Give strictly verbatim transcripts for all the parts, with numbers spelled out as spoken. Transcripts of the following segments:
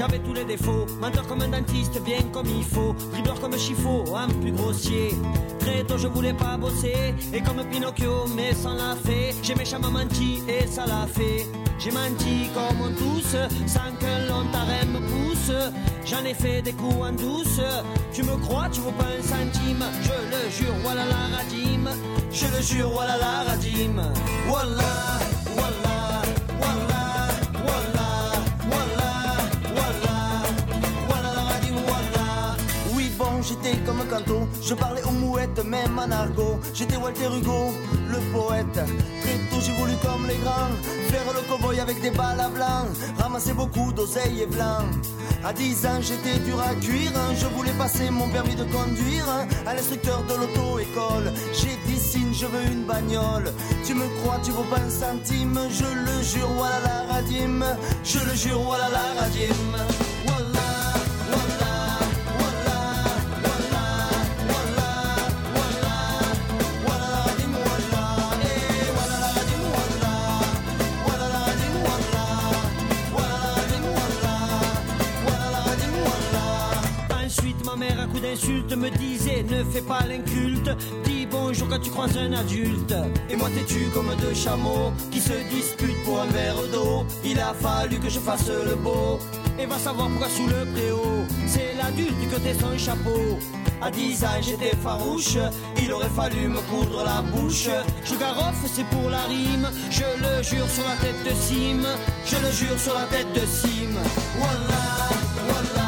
j'avais tous les défauts. Menteur comme un dentiste, bien comme il faut. Dribbleur comme Chifo, un plus grossier. Très tôt je voulais pas bosser. Et comme Pinocchio, mais sans la fée. J'ai méchamment menti et ça l'a fait. J'ai menti comme on tous, sans que l'on t'arrête me pousse. J'en ai fait des coups en douce. Tu me crois, tu vaux pas un centime. Je le jure, voilà la radime. Je le jure, voilà la radime. Wallah, wallah, wallah, wallah, wallah, wallah, wallah la radime, wallah. Oui bon, j'étais comme un canto. Je parlais aux mouettes, même en argot. J'étais Walter Hugo, le poète. Très tôt j'ai voulu comme les grands faire le cow-boy avec des balles à blanc. Ramasser beaucoup d'oseilles et blanc. À dix ans j'étais dur à cuire. Je voulais passer mon permis de conduire à l'instructeur de l'auto-école. J'ai dit signe, je veux une bagnole. Tu me crois, tu vaux pas un centime. Je le jure, voilà la radime. Je le jure, voilà la radime. Wallah. D'insultes me disait ne fais pas l'inculte. Dis bonjour quand tu croises un adulte. Et moi têtu comme deux chameaux qui se disputent pour un verre d'eau. Il a fallu que je fasse le beau. Et va savoir pourquoi sous le préau c'est l'adulte qui ôtait son chapeau. À dix ans j'étais farouche. Il aurait fallu me coudre la bouche. Je garoffe c'est pour la rime. Je le jure sur la tête de Sim. Je le jure sur la tête de Sim. Wallah, wallah.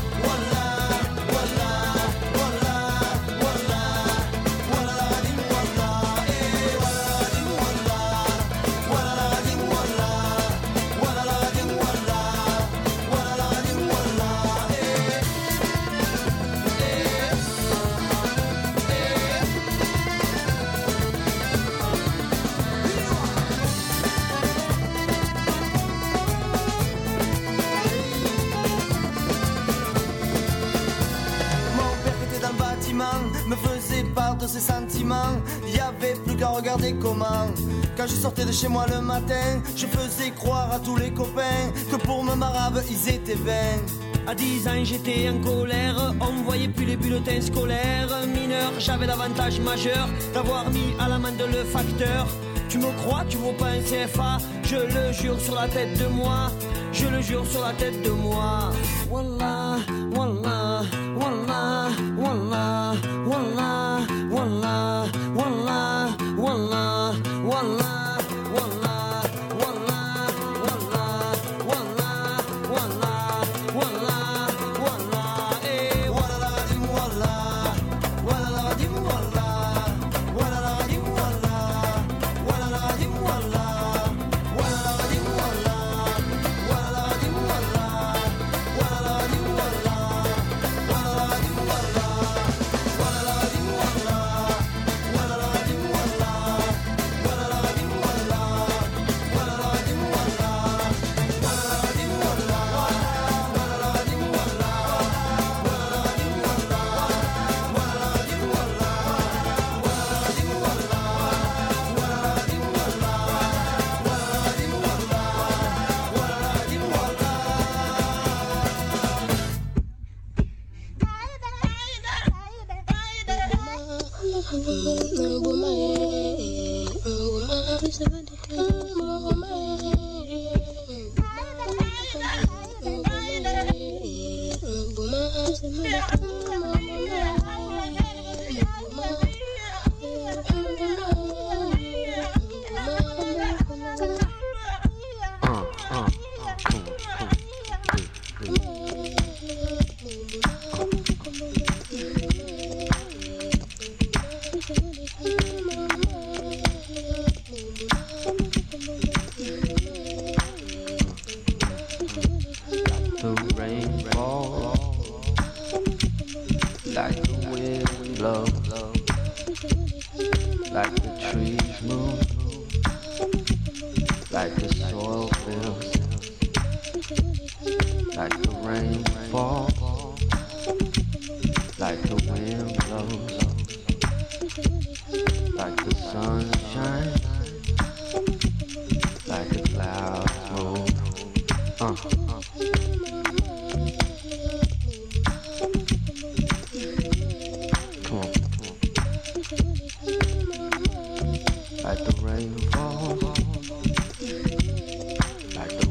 Me faisait part de ses sentiments. Il y avait plus qu'à regarder comment. Quand je sortais de chez moi le matin, je faisais croire à tous les copains que pour me marave ils étaient vains. À dix ans j'étais en colère. On ne voyait plus les bulletins scolaires. Mineur, j'avais l'avantage majeur d'avoir mis à l'amende le facteur. Tu me crois, tu vaux pas un C F A. Je le jure sur la tête de moi. Je le jure sur la tête de moi. Wallah, wallah, wallah, wallah, wallah, wallah, wallah, wallah, wallah.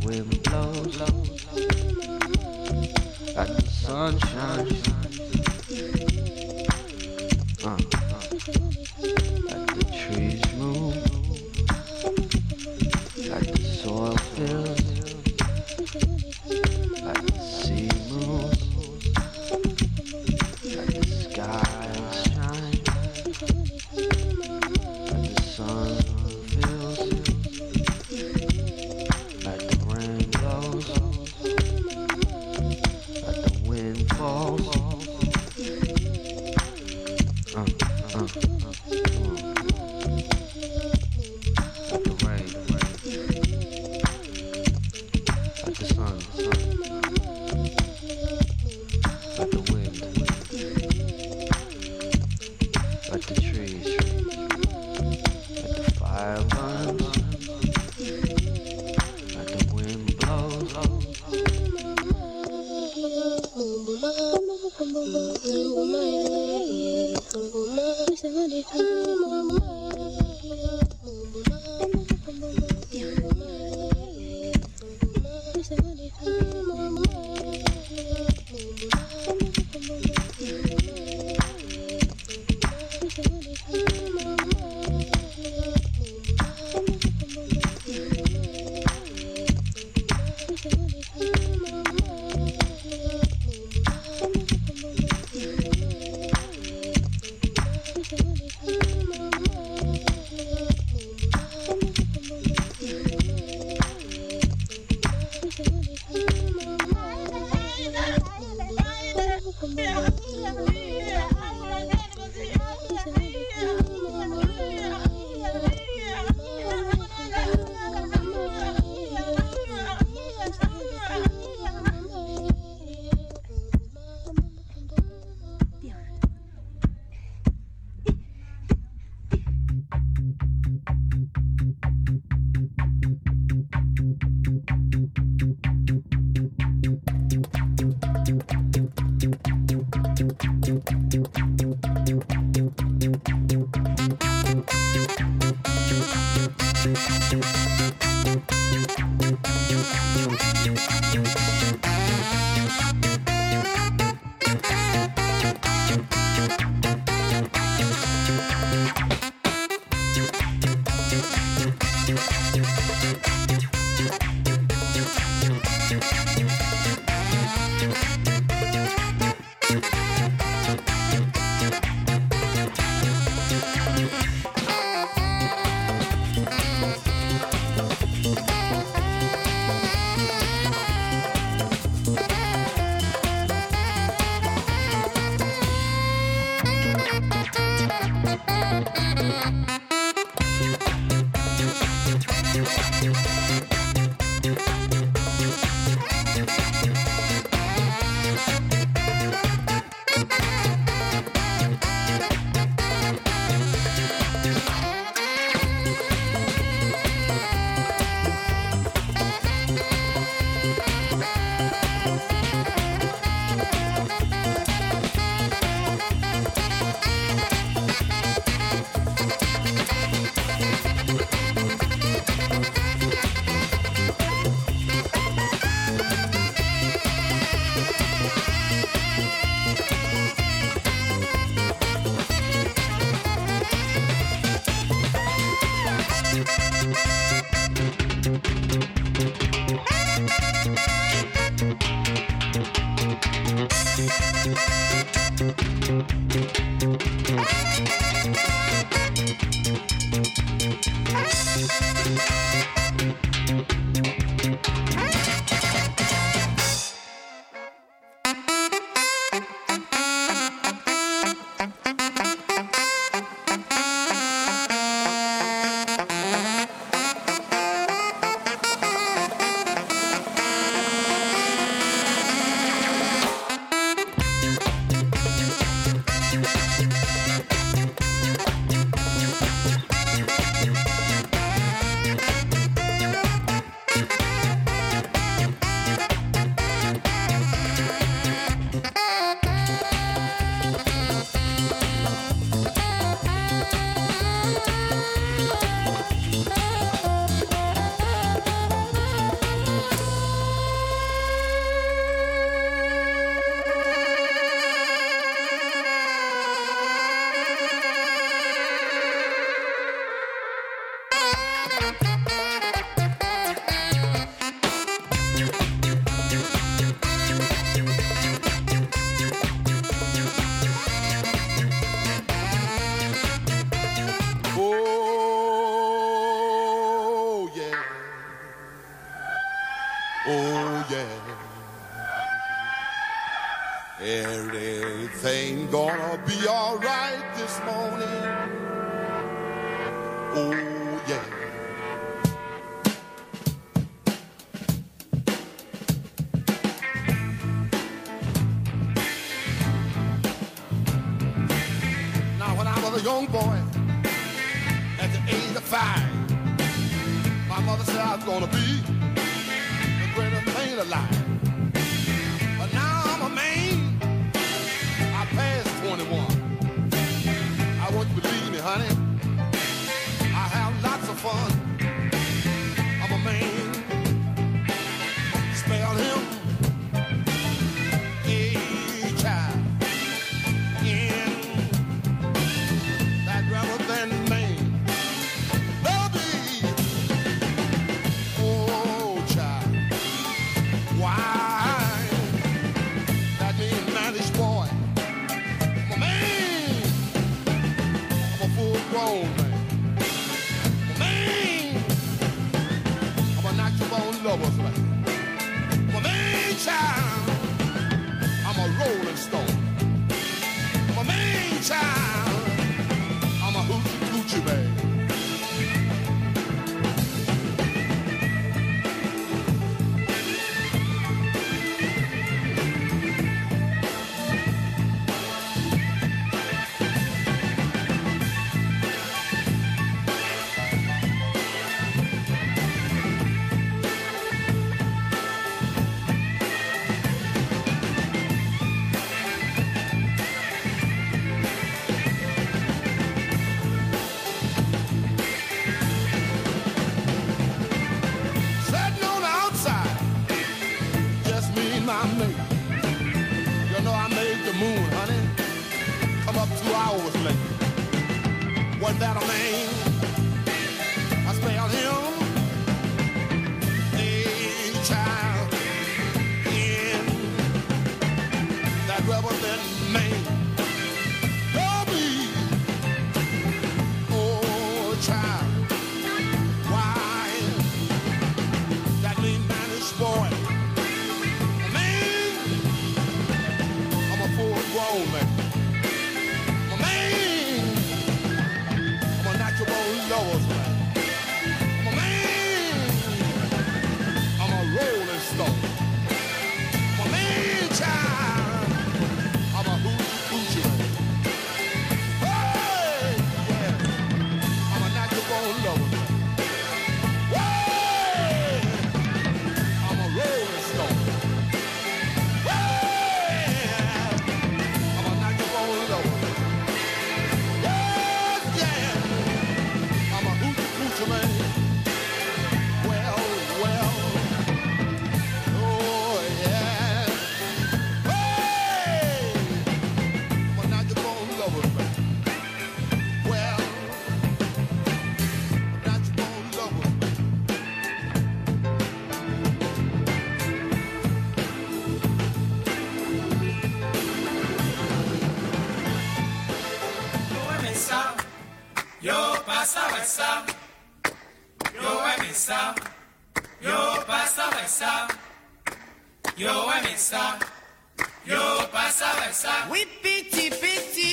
wind blows, like the sun shines, uh, uh, like the trees move, like the soil fills, like the sea moves, like the sky shines, like the sun fills, like the rain blows, like the wind falls. Uh, uh, uh, uh. Like the rain, like the sun, like the wind, like the trees, like the fire burns, like the wind blows. Oh yeah. Everything gonna be all right this morning. Oh yeah. Now when I was a young boy, at the age of five, my mother said I was gonna be the greatest man alive. But now I'm a man, I passed twenty-one. I want you to believe me, honey, I have lots of fun. I'm a man, spell him H I N, that rather than man. Baby, oh child, why that mean mannish boy? I'm a man, I'm a full grown man. I'm a man, I'm a natural born lover's man. I'm a man child, I'm a rolling stone. I'm a man child, I'm a hoochie coochie man. Sitting on the outside, just me and my mate. You know I made the moon, honey, come up two hours late. Wasn't that a man? I spelled him H I N, that rubber than man. Baby, oh child, why that mean mannish boy? A man, I'm a full grown man. I'm a man, I'm a natural born lover's man. I'm a man, I'm a rolling stone. I'm a man child, I'm a hoochie coochie man. Hey, yeah, I'm a natural born lover man. Hey, I'm a rolling stone. Hey, I'm a natural born lover. Yeah, yeah, I'm a hoochie coochie man. Well, well, oh yeah. Hey, I'm a natural born lover man. Well, I'm natural born lover. Yo pasa esa, yo emisa, yo pasa esa, yo emisa, yo pasa esa. Oui, piti, piti.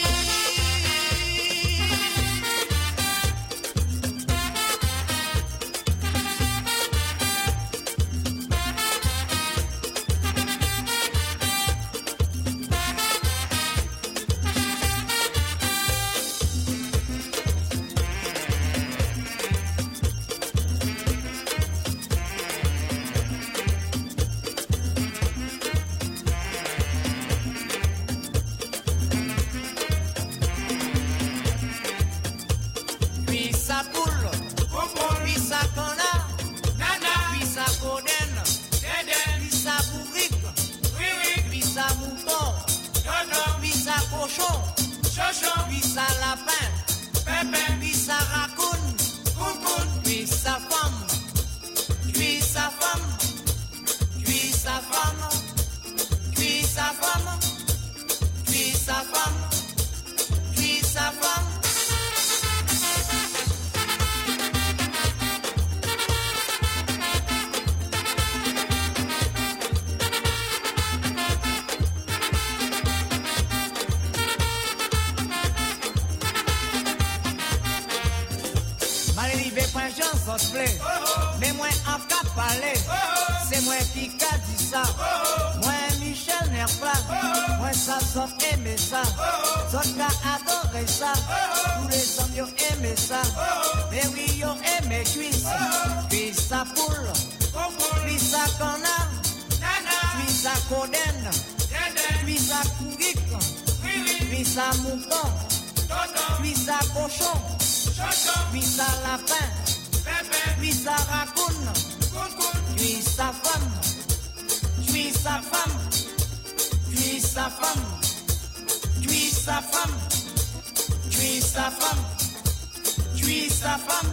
Pisa pulo, pisa cona, pisa coden, pisa burrique, pisa mouton, pisa cochon, pisa lapin, pisa raccoon, pisa femme, pisa femme, pisa femme, pisa femme, pisa femme, pisa femme. cosplay. Mais moi en cas parler, c'est moi qui a dit ça. Moi Michel Nerplat, moi ça sauf aimer ça. Sauf qu'a adoré ça. Tous les hommes ont aimé ça. Mais oui, ont aimé cuisse. Cuisse à poule, cuisse à canard, cuisse à coden, cuisse à couic, cuisse à mouton, cuisse à cochon, cuisse à lapin, cuisse à raccoon, cuisse à femme, cuisse à femme, cuisse à femme, cuisse à femme, cuisse à femme, cuisse à femme.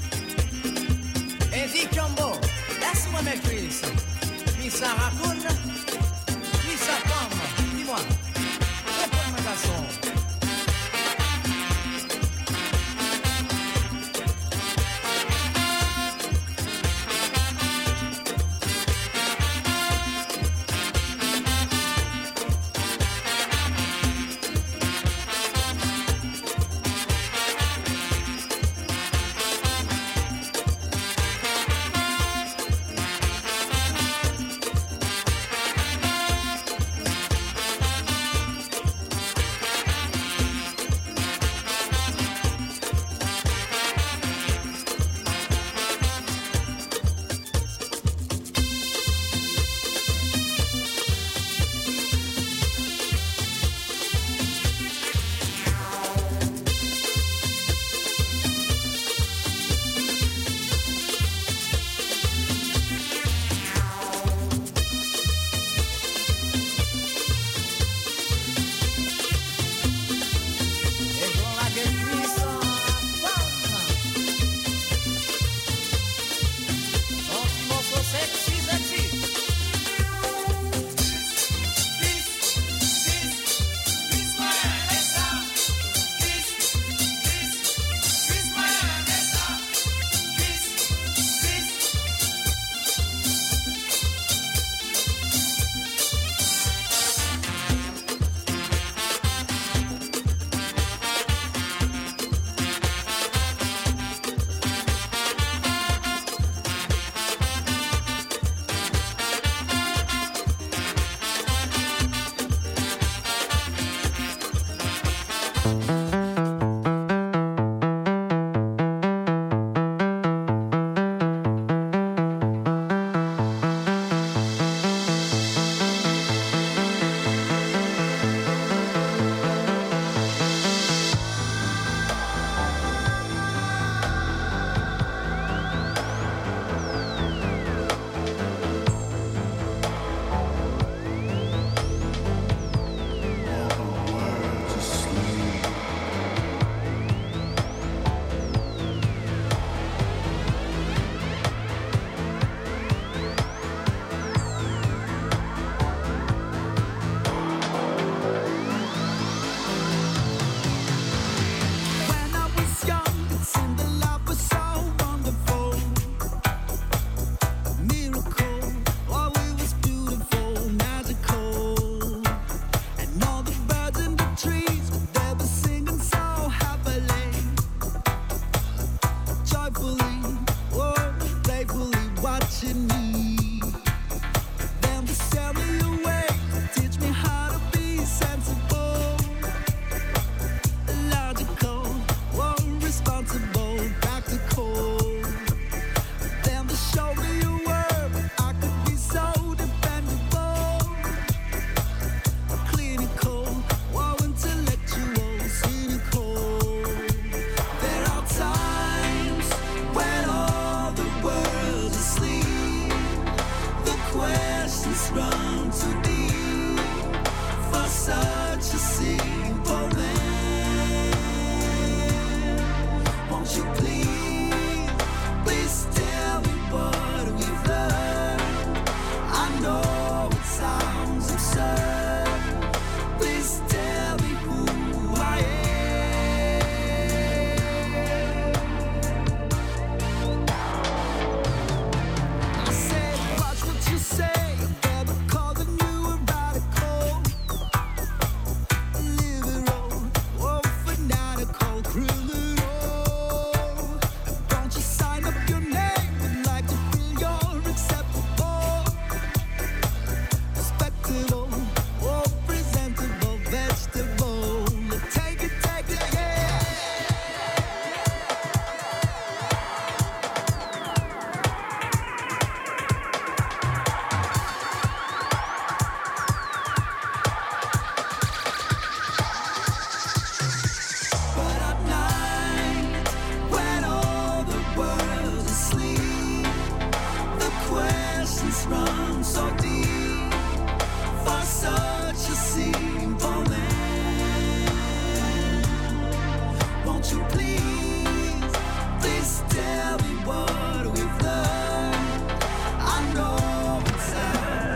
Eddie Combo, laisse-moi mes cuisses. Puis ça raconte.